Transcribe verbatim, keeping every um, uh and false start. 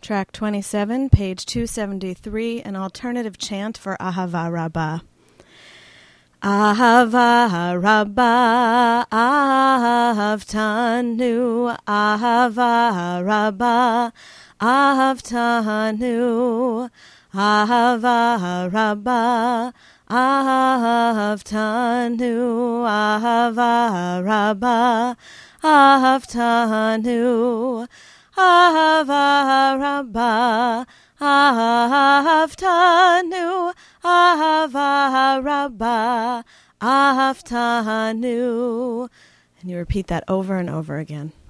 Track twenty-seven, page two seventy-three, an alternative chant for Ahava Rabbah. Ahava Rabbah, Ahavtanu, Ahava Rabbah, Ahavtanu, Ahava Rabbah, Ahavtanu, Ahava Rabbah, Ahavtanu, Ahava Rabbah, Ahavtanu, Ahava Rabbah, Ahavtanu. And you repeat that over and over again.